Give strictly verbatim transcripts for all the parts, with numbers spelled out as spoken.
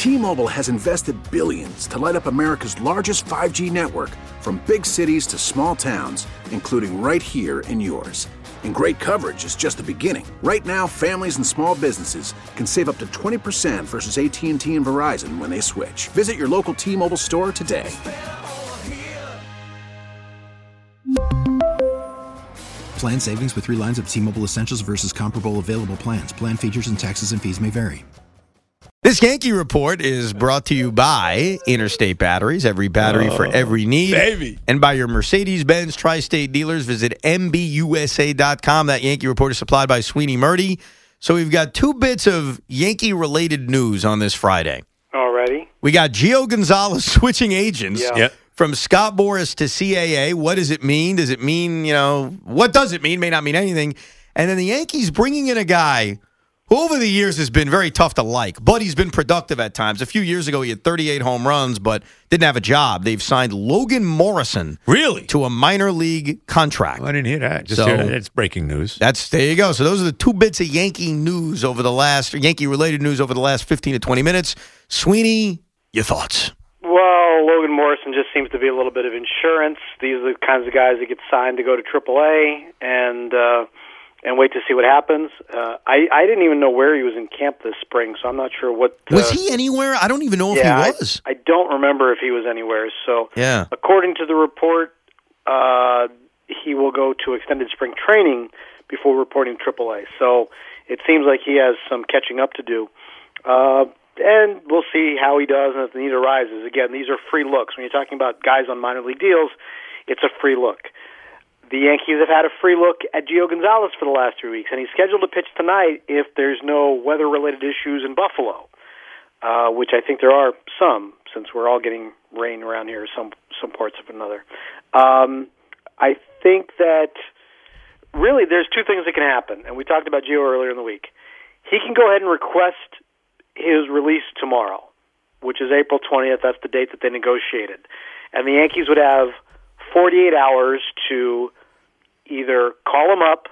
T-Mobile has invested billions to light up America's largest five G network, from big cities to small towns, including right here in yours. And great coverage is just the beginning. Right now, families and small businesses can save up to twenty percent versus A T and T and Verizon when they switch. Visit your local T-Mobile store today. Plan savings with three lines of T-Mobile Essentials versus comparable available plans. Plan features and taxes and fees may vary. This Yankee Report is brought to you by Interstate Batteries, every battery oh, for every need. Baby. And by your Mercedes-Benz Tri-State dealers. Visit M B U S A dot com. That Yankee Report is supplied by Sweeney Murdy. So we've got two bits of Yankee-related news on this Friday. Alrighty. We got Gio Gonzalez switching agents. Yeah. Yep. From Scott Boras to C A A. What does it mean? Does it mean, you know, what does it mean? May not mean anything. And then the Yankees bringing in a guy who over the years has been very tough to like, but he's been productive at times. A few years ago, he had thirty-eight home runs, but didn't have a job. They've signed Logan Morrison really to a minor league contract. Oh, I didn't hear that. Just so, hear that. It's breaking news. That's there you go. So those are the two bits of Yankee news over the last Yankee-related news over the last fifteen to twenty minutes. Sweeney, your thoughts? Well, Logan Morrison just seems to be a little bit of insurance. These are the kinds of guys that get signed to go to triple A and uh, and wait to see what happens. Uh, I, I didn't even know where he was in camp this spring, so I'm not sure what... Uh, was he anywhere? I don't even know if yeah, he was. I, I don't remember if he was anywhere. So yeah. According to the report, uh, he will go to extended spring training before reporting triple A. So it seems like he has some catching up to do. Uh And we'll see how he does and if the need arises. Again, these are free looks. When you're talking about guys on minor league deals, it's a free look. The Yankees have had a free look at Gio Gonzalez for the last three weeks, and he's scheduled to pitch tonight if there's no weather-related issues in Buffalo, uh, which I think there are some, since we're all getting rain around here, some some parts of another. Um, I think that really there's two things that can happen, and we talked about Gio earlier in the week. He can go ahead and request his release tomorrow, which is April twentieth. That's the date that they negotiated. And the Yankees would have forty-eight hours to either call him up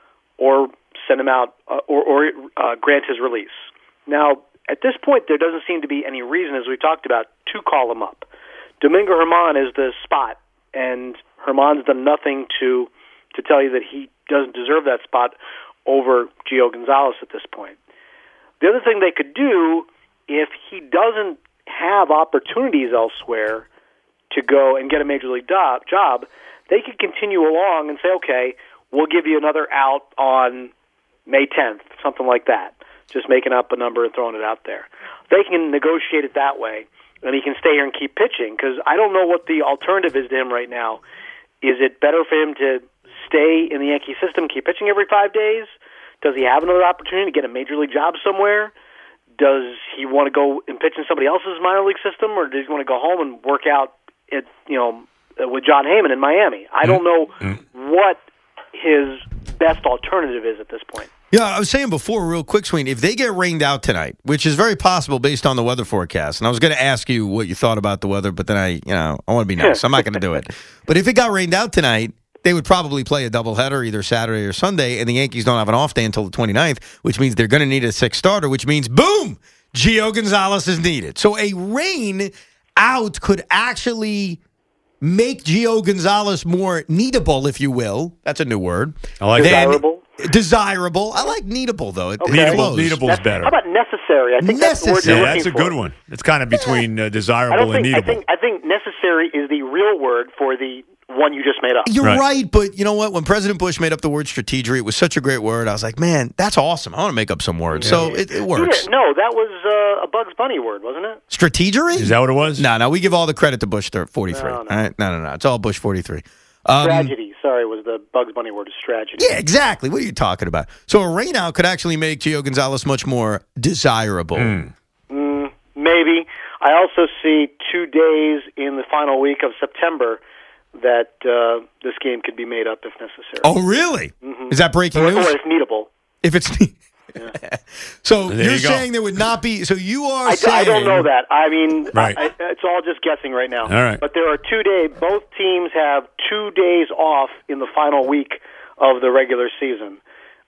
or send him out uh, or, or uh, grant his release. Now, at this point, there doesn't seem to be any reason, as we talked about, to call him up. Domingo Germán is the spot, and Germán's done nothing to to tell you that he doesn't deserve that spot over Gio Gonzalez at this point. The other thing they could do, if he doesn't have opportunities elsewhere to go and get a major league do- job, they could continue along and say, okay, we'll give you another out on May tenth, something like that, just making up a number and throwing it out there. They can negotiate it that way, and he can stay here and keep pitching, because I don't know what the alternative is to him right now. Is it better for him to stay in the Yankee system, keep pitching every five days? Does he have another opportunity to get a major league job somewhere? Does he want to go and pitch in somebody else's minor league system, or does he want to go home and work out at, you know, with John Heyman in Miami? I don't know mm-hmm. what his best alternative is at this point. Yeah, I was saying before, real quick, Sweeney, if they get rained out tonight, which is very possible based on the weather forecast, and I was going to ask you what you thought about the weather, but then I, you know, I want to be nice. I'm not going to do it. But if it got rained out tonight, they would probably play a doubleheader either Saturday or Sunday, and the Yankees don't have an off day until the twenty-ninth, which means they're going to need a sixth starter, which means, boom, Gio Gonzalez is needed. So a rain out could actually make Gio Gonzalez more needable, if you will. That's a new word. I like Desirable. Desirable. I like needable, though. It, okay. it Needable, needable's better. How about necessary? I think that's the word Necessary. you're Yeah, that's a looking for. good one. It's kind of between uh, desirable I don't and think, needable. I think, I think necessary is the real word for the one you just made up. You're right. Right. But you know what? When President Bush made up the word strategery, it was such a great word. I was like, man, that's awesome. I want to make up some words. So it, it works. No, that was uh, a Bugs Bunny word, wasn't it? Strategery? Is that what it was? No, no, we give all the credit to Bush forty-three. No, no. All right? no, no, no. It's all Bush forty-three. Um, Tragedy, sorry, was the Bugs Bunny word, is tragedy. Yeah, exactly. What are you talking about? So a rainout could actually make Gio Gonzalez much more desirable. Mm. Mm, maybe. I also see two days in the final week of September that uh, this game could be made up if necessary. Oh, really? Mm-hmm. Is that breaking or, news? Or if needable. If it's... Yeah. So There you're you go. saying there would not be... So you are I, saying... I don't know that. I mean, Right. I, it's all just guessing right now. All right. But there are two days. Both teams have two days off in the final week of the regular season.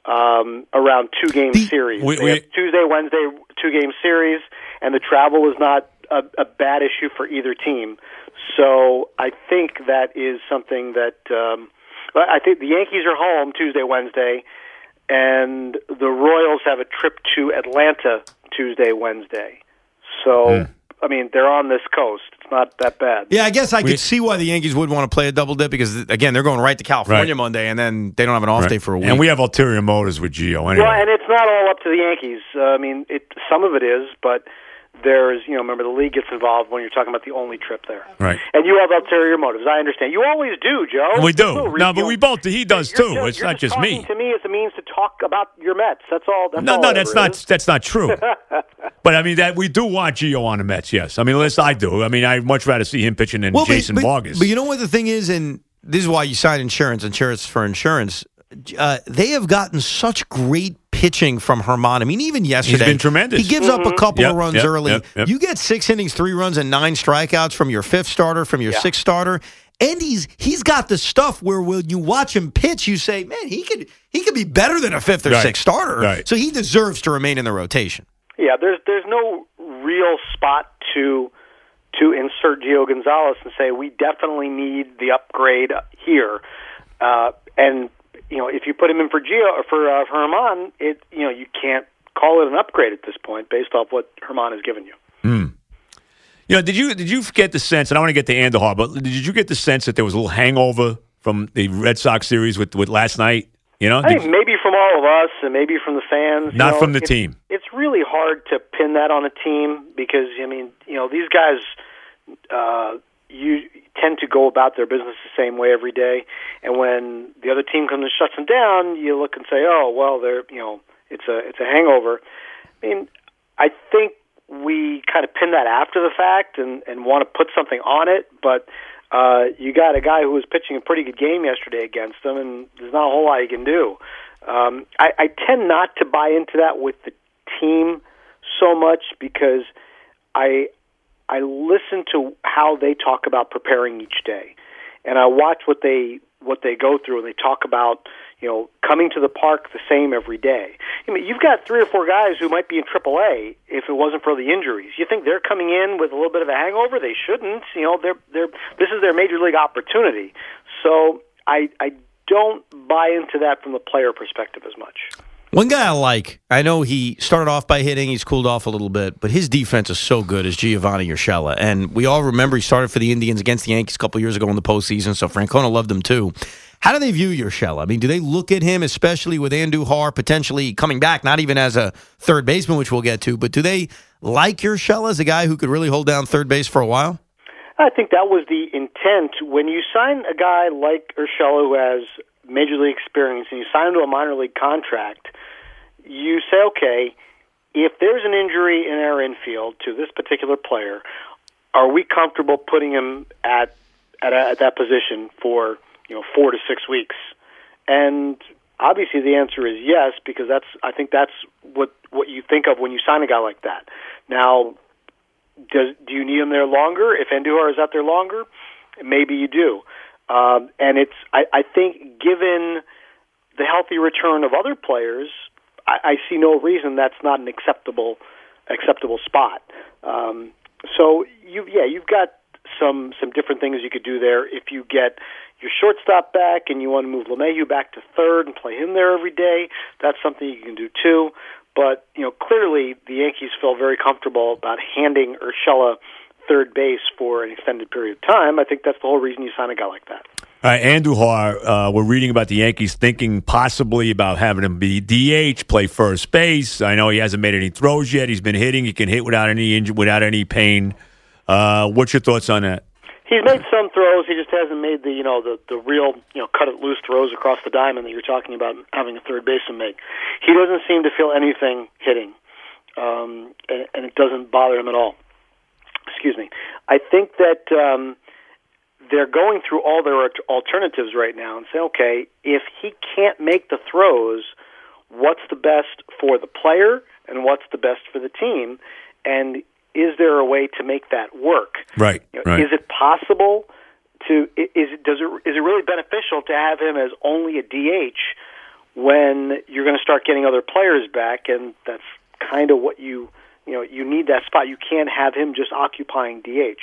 um, around two-game The- series. we- They we- have Tuesday, Wednesday, two-game series, and the travel is not a, a bad issue for either team. So I think that is something that um, I think the Yankees are home Tuesday, Wednesday, and the Royals have a trip to Atlanta Tuesday, Wednesday. So, Mm. I mean, they're on this coast. It's not that bad. Yeah, I guess I We- could see why the Yankees would want to play a double dip because, again, they're going right to California Right. Monday, and then they don't have an off Right. day for a week. And we have ulterior motives with Gio anyway. Well, and it's not all up to the Yankees. Uh, I mean, it, some of it is, but there's, you know, remember the league gets involved when you're talking about the only trip there. Right. And you have ulterior motives. I understand. You always do, Joe. We do. There's No, reason- but we both. He does You're too. just- It's you're not just talking me. to me as a means to talk about your Mets. That's all. That's No, all no, it that's ever not. is. That's not true. But I mean, that we do want Gio on the Mets. Yes, I mean, at least I do. I mean, I'd much rather see him pitching than Well, but- Jason but, Vargas. But you know what the thing is, and this is why you sign insurance, insurance for insurance. Uh, they have gotten such great pitching from Herman. I mean, even yesterday, been tremendous. He gives up a couple Yep, of runs yep, early. yep, yep. You get six innings, three runs, and nine strikeouts from your fifth starter, from your Yeah. sixth starter. And he's he's got the stuff where when you watch him pitch, you say, man, he could he could be better than a fifth or Right, sixth starter. right. So he deserves to remain in the rotation. Yeah, there's there's no real spot to to insert Gio Gonzalez and say we definitely need the upgrade here. Uh, and you know, if you put him in for Gio or for uh, Herman, it you know you can't call it an upgrade at this point based off what Herman has given you. You know, did you did you get the sense? And I want to get to Andujar, but did you get the sense that there was a little hangover from the Red Sox series with, with last night? You know, I Did think maybe from all of us and maybe from the fans. you Not know, from the it's- team. It's really hard to pin that on a team because, I mean, you know, these guys uh, you tend to go about their business the same way every day. And when the other team comes and shuts them down, you look and say, oh, well, they're, you know, it's a it's a hangover. I mean, I think we kind of pin that after the fact and, and want to put something on it, but uh, you got a guy who was pitching a pretty good game yesterday against them, and there's not a whole lot you can do. Um, I, I tend not to buy into that with the team so much because I I listen to how they talk about preparing each day, and I watch what they what they go through, and they talk about, you know, coming to the park the same every day. I mean, you've got three or four guys who might be in triple A if it wasn't for the injuries. You think they're coming in with a little bit of a hangover? They shouldn't. You know, they're they're this is their major league opportunity. So I I don't buy into that from the player perspective as much. One guy I like, I know he started off by hitting, he's cooled off a little bit, but his defense is so good, is Giovanni Urshela. And we all remember he started for the Indians against the Yankees a couple years ago in the postseason, so Francona loved him too. How do they view Urshela? I mean, do they look at him, especially with Andujar potentially coming back, not even as a third baseman, which we'll get to, but do they like Urshela as a guy who could really hold down third base for a while? I think that was the intent. When you sign a guy like Urshela who has major league experience and you sign him to a minor league contract, you say, okay, if there's an injury in our infield to this particular player, are we comfortable putting him at at, a, at that position for, you know, four to six weeks? And obviously the answer is yes, because that's I think that's what what you think of when you sign a guy like that. Now, does do you need him there longer? If Andujar is out there longer, maybe you do. Um, and it's I, I think given the healthy return of other players, I, I see no reason that's not an acceptable acceptable spot. Um, so you yeah you've got some some different things you could do there. If you get your shortstop back and you want to move LeMahieu back to third and play him there every day, that's something you can do too. But you know, clearly the Yankees feel very comfortable about handing Urshela third base for an extended period of time. I think that's the whole reason you sign a guy like that. All right, Andujar, uh, we're reading about the Yankees thinking possibly about having him be D H, play first base. I know he hasn't made any throws yet. He's been hitting. He can hit without any injury, without any pain. Uh, what's your thoughts on that? He's made some throws. He just hasn't made the you know the the real you know cut it loose throws across the diamond that you're talking about having a third baseman make. He doesn't seem to feel anything hitting, um, and, and it doesn't bother him at all. Excuse me. I think that um, they're going through all their alternatives right now and say, okay, if he can't make the throws, what's the best for the player and what's the best for the team, and is there a way to make that work? Right. You know, right. Is it possible to? Is it does it is it really beneficial to have him as only a D H when you're going to start getting other players back, and that's kind of what you you know you need that spot. You can't have him just occupying D H.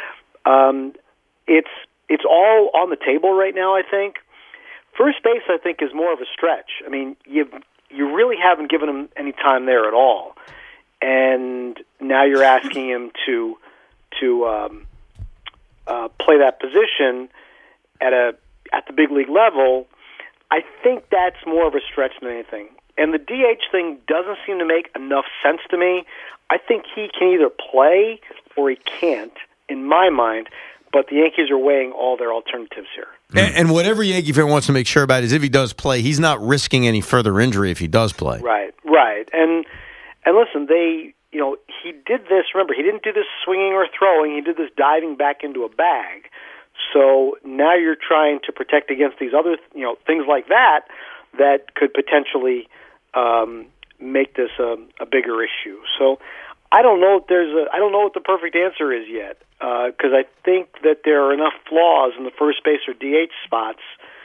Um, it's it's all on the table right now, I think. First base, I think, is more of a stretch. I mean, you you really haven't given him any time there at all, and now you're asking him to to um, uh, play that position at a at the big league level. I think that's more of a stretch than anything. And the D H thing doesn't seem to make enough sense to me. I think he can either play or he can't, in my mind, but the Yankees are weighing all their alternatives here. And, and whatever Yankee fan wants to make sure about is if he does play, he's not risking any further injury if he does play. Right, right. And and listen, they, you know, he did this, remember, he didn't do this swinging or throwing, he did this diving back into a bag. So now you're trying to protect against these other, you know, things like that that could potentially um, make this a, a bigger issue. So I don't know if there's a, I don't know what the perfect answer is yet, because uh, I think that there are enough flaws in the first base or D H spots,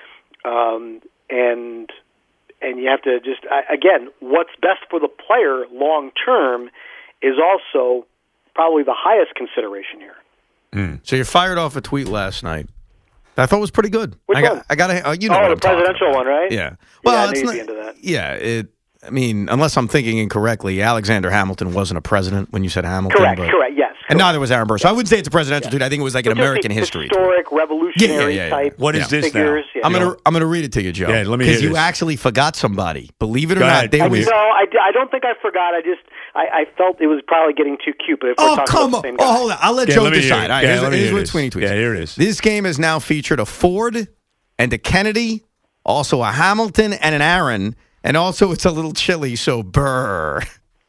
um, and and you have to just I, again, what's best for the player long term is also probably the highest consideration here. Mm. So you fired off a tweet last night that I thought was pretty good. Which I got, one? I got, uh, you know, oh, what the I'm talking presidential about. one, right? Yeah. Well, Well, yeah, I it's knew not, you'd be into that. Yeah. It. I mean, unless I'm thinking incorrectly, Alexander Hamilton wasn't a president when you said Hamilton. Correct. But, correct. Yes. And correct. neither was Aaron Burr. So I wouldn't say it's a presidential Yeah. tweet. I think it was like an So just American the history historic, tweet. revolutionary Yeah, yeah, yeah, type. What is this figures. now? Yeah. I'm gonna I'm gonna read it to you, Joe. Yeah, let me because hear you this. actually forgot somebody. Believe it or Go not, ahead. there I was. No, I, I don't think I forgot. I just I, I felt it was probably getting too cute. But if we're Oh, talking come about on. the same guy. Oh, hold on. I'll let Yeah, Joe let me hear decide. it. All right, Yeah, here's, let me here's hear what this. Sweeney tweets. Yeah, here it is. This game has now featured a Ford and a Kennedy, also a Hamilton and an Aaron, and also it's a little chilly, so Burr.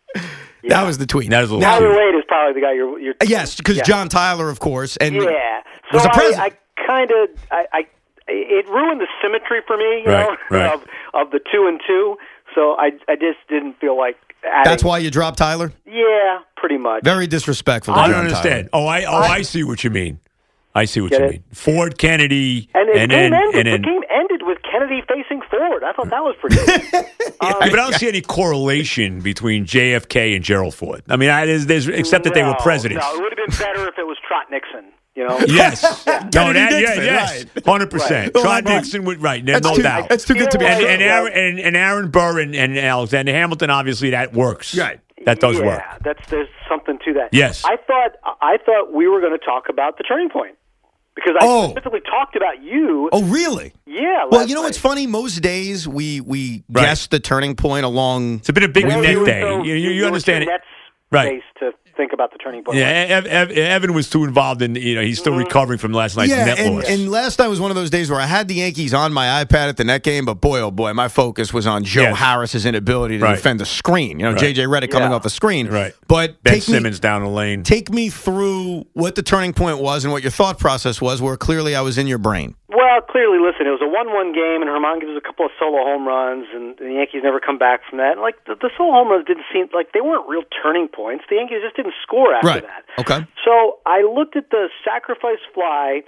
Yeah. That was the tweet. That was a little Now- Tyler cute. Wade is probably the guy you're. you're Yes, because yeah. John Tyler, of course, and Yeah. So was a I, president. I kind of I, I it ruined the symmetry for me, you Right, know, right. of of the two and two. So I I just didn't feel like adding. That's why you dropped Tyler? Yeah, pretty much. Very disrespectful to I John don't understand. Tyler. Oh, I oh I see what you mean. I see what Get you it? mean. Ford, Kennedy, And the and game then ended. and then. the game ended with Kennedy facing forward. I thought that was pretty good. um, Yeah, but I don't see any correlation between J F K and Gerald Ford. I mean, I, there's, there's except that they were no, presidents. No, it would have been better if it was Trot Nixon. You know. Yes. No, Kennedy that, Nixon, yeah, yes. right. Hundred percent. Right. Trot Well, Nixon would right. That's no too, doubt. That's too good to be You know And, true. and, Aaron, and, and Aaron Burr and, and Alexander Hamilton, obviously, that works. Right. That does yeah, work. that's there's something to that. Yes. I thought I thought we were going to talk about the turning point because I Oh. specifically talked about you. Oh, really? Yeah. Well, last you know night. what's funny? Most days we we Right. guess the turning point along. It's a bit of big Well, net you were day. so- You, you, you were understand too it. Nets Right. based to think about the turning point. Yeah, Ev, Ev, Evan was too involved in, you know, he's still recovering from last night's Yeah, net and, loss. and last night was one of those days where I had the Yankees on my iPad at the net game, but boy, oh boy, my focus was on Joe Yes. Harris's inability to Right. defend the screen. You know, Right. J J Redick coming Yeah. off the screen. Right. But Ben take Simmons me, down the lane. take me through what the turning point was and what your thought process was, where clearly I was in your brain. Well, clearly, listen, it was a one-one game, and Herman gives a couple of solo home runs, and the Yankees never come back from that. And, like, the, the solo home runs didn't seem like they weren't real turning points. The Yankees just didn't score after Right. that. Okay. So I looked at the sacrifice fly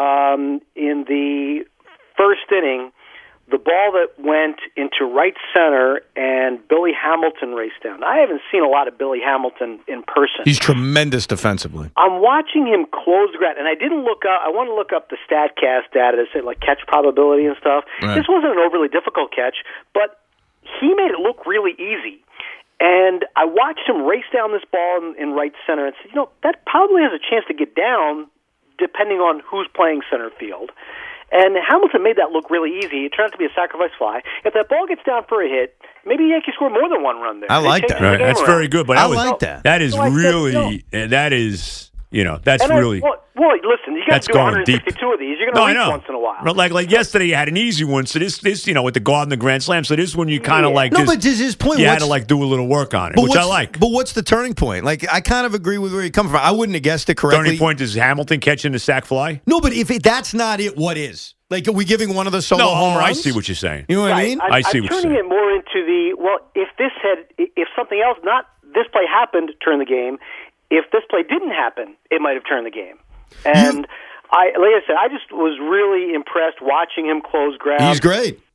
um, in the first inning, the ball that went into right center, and Billy Hamilton raced down. I haven't seen a lot of Billy Hamilton in person. He's tremendous defensively. I'm watching him close the ground, and I didn't look up. I want to look up the StatCast data to say like catch probability and stuff. Right. This wasn't an overly difficult catch, but he made it look really easy. And I watched him race down this ball in, in right center, and said, you know, that probably has a chance to get down, depending on who's playing center field. And Hamilton made that look really easy. It turned out to be a sacrifice fly. If that ball gets down for a hit, maybe the Yankees score more than one run there. I They like change that. the Right, game that's around. very good. But I that was, like that. That is So I said, really, no. uh, that is, you know, that's And I- really. well, well, listen, you got That's to do going one hundred sixty-two of these. You're No, going I to reach know. once in a while. But like like yesterday, you had an easy one. So this this you know with the guard and the grand slam. So this one you kind of Yeah. like No, just, but to his point, you had what's- to like do a little work on it, But which I what's- like. But what's the turning point? Like, I kind of agree with where you come from. I wouldn't have guessed it correctly. Turning point is Hamilton catching the sack fly. No, but if it, that's not it, what is? Like, are we giving one of the solo No, home I runs? see what you're saying. You know what I Right. mean? I'm, I see I'm what you're turning saying. it more into the, well, if this had, if something else, not this play happened, turn the game. If this play didn't happen, it might have turned the game. And I, like I said, I just was really impressed watching him close ground. He's great.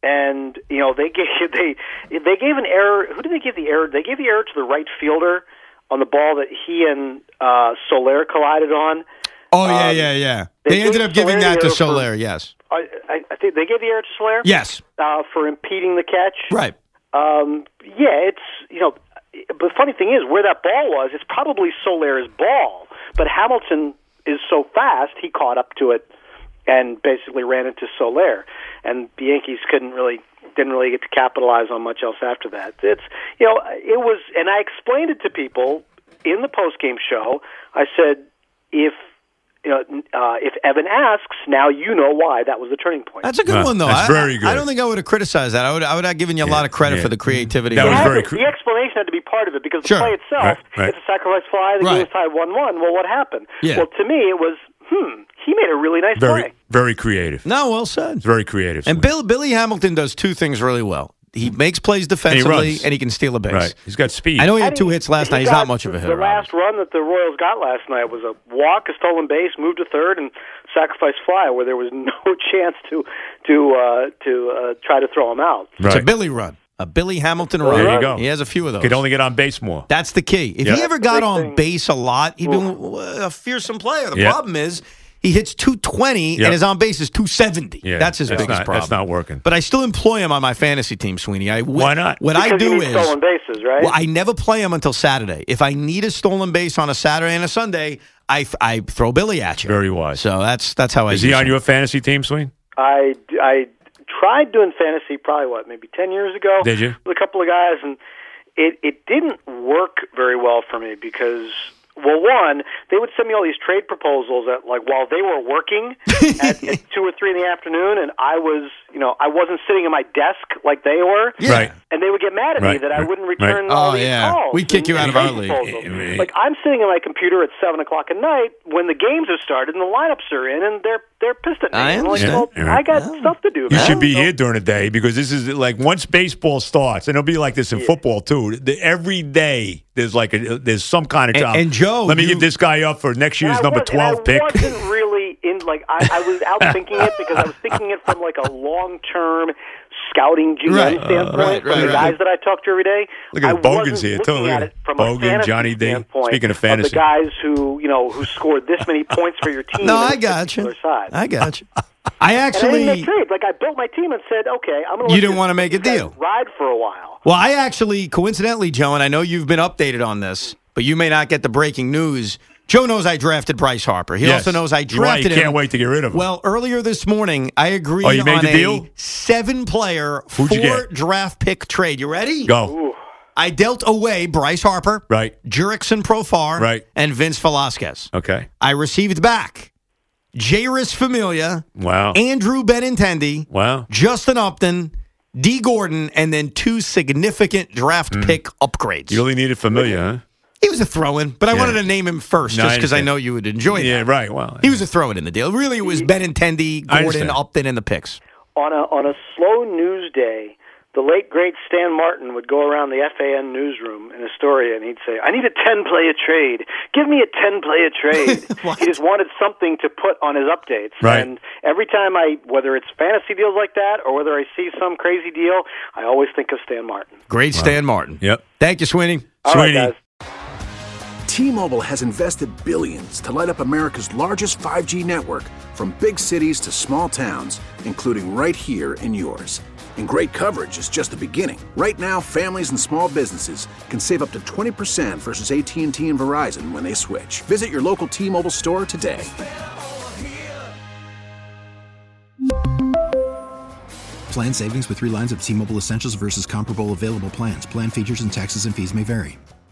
and you know they gave they they gave an error. Who did they give the error? They gave the error to the right fielder on the ball that he and uh, Soler collided on. Oh yeah, um, yeah, yeah. They, They ended up giving Soler that to the error Soler. For, Yes. I, I, I think they gave the error to Soler. Yes. Uh, for impeding the catch. Right. Um, yeah, it's you know. But the funny thing is, where that ball was, it's probably Soler's ball. But Hamilton is so fast, he caught up to it and basically ran into Soler. And the Yankees couldn't really, didn't really get to capitalize on much else after that. It's, you know, it was, and I explained it to people in the postgame show. I said, if, you know, uh, if Evan asks, now you know why that was the turning point. That's a good Uh, one, though. that's I, very good. I don't think I would have criticized that. I would, I would have given you a Yeah, lot of credit yeah. for the creativity. That It was had very to- cr- the explanation had to be part of it because Sure. the play itself, Right, right. it's a sacrifice fly. The Right. game was tied one one. Well, what happened? Yeah. Well, to me, it was, hmm, he made a really nice Very, play. very creative. No, well said. It's very creative. And Bill, Billy Hamilton does two things really well. He makes plays defensively, runs. and he can steal a base. Right. He's got speed. I know he had And two he- hits last he night. He's got not much of a hitter. The last run that the Royals got last night was a walk, a stolen base, move to third, and sacrifice fly, where there was no chance to to uh, to uh, try to throw him out. It's a Right. Billy run, a Billy Hamilton There run. you go. He has a few of those. Could only get on base more. That's the key. If Yeah. he ever That's the got big on thing. base a lot, he'd been a fearsome player. The Yeah. problem is he hits two twenty Yep. and his on base is two seventy. Yeah, that's his that's biggest not- problem. that's not working. But I still employ him on my fantasy team, Sweeney. I wi- Why not? What Because I you do need is stolen bases, right? well, I never play him until Saturday. If I need a stolen base on a Saturday and a Sunday, I, I throw Billy at you. Very wise. So that's that's how I. Is he use on him. your fantasy team, Swing? I, I tried doing fantasy probably, what, maybe ten years ago. Did you? With a couple of guys, and it, it didn't work very well for me because, well, one, they would send me all these trade proposals at, like, while they were working at, at two or three in the afternoon, and I was, you know, I wasn't sitting at my desk like they were. Yeah. Right. And they would get mad at me Right, that I right, wouldn't right. return all Oh, these yeah. calls. We'd kick you and out of our trade league. proposals. Eh, eh, Like, I'm sitting at my computer at seven o'clock at night when the games have started and the lineups are in, and they're they're pissed at me. I And I'm like, understand. well, I got stuff to do, You man. should be So- here during the day because this is like once baseball starts, and it'll be like this in football too. The, every day there's like a, there's some kind of And- job. and Joe, let me you- give this guy up for next year's And I number was- and twelve I pick. wasn't really in like I, I was out thinking it because I was thinking it from like a long term scouting G M Right. Uh, standpoint right, from right, the right. guys that I talk to every day. Look at I the Bogans wasn't here, too. looking Look at at it from Bogan, a fantasy Johnny D. standpoint Speaking of of fantasy. the guys who you know who scored this many points for your team. No, on I this got you. particular Side. I got you. I And I actually. didn't make trades. Like I built my team and said, okay, I'm going to. You didn't wanna make a deal. Ride for a while. Well, I actually, coincidentally, Joe, and I know you've been updated on this, but you may not get the breaking news. Joe knows I drafted Bryce Harper. He Yes. also knows I You're right. drafted You can't him. wait to get rid of him. Well, earlier this morning, I agreed Oh, you made on the a deal? seven-player, Who'd you four get? draft pick trade. You ready? Go. Ooh. I dealt away Bryce Harper, Right. Jurickson Profar, Right. and Vince Velasquez. Okay. I received back Jairus Familia, Wow. Andrew Benintendi, Wow. Justin Upton, D. Gordon, and then two significant draft pick upgrades. You really needed familiar, huh? He was a throw-in, but I Yeah. wanted to name him first No, just I because I understand. know you would enjoy that. Yeah, right. Well, He was a throw-in in the deal. Really, it was Benintendi, I Gordon, understand. Upton, and the picks. On a on a slow news day, the late great Stan Martin would go around the F A N newsroom in Astoria, and he'd say, "I need a ten-player trade. Give me a ten-player trade." What? He just wanted something to put on his updates. Right. And every time I, whether it's fantasy deals like that or whether I see some crazy deal, I always think of Stan Martin. Great Stan Martin. Yep. Thank you, Sweeney. All right, Sweeney. guys. T-Mobile has invested billions to light up America's largest five G network, from big cities to small towns, including right here in yours. And great coverage is just the beginning. Right now, families and small businesses can save up to twenty percent versus A T and T and Verizon when they switch. Visit your local T-Mobile store today. Plan savings with three lines of T-Mobile Essentials versus comparable available plans. Plan features and taxes and fees may vary.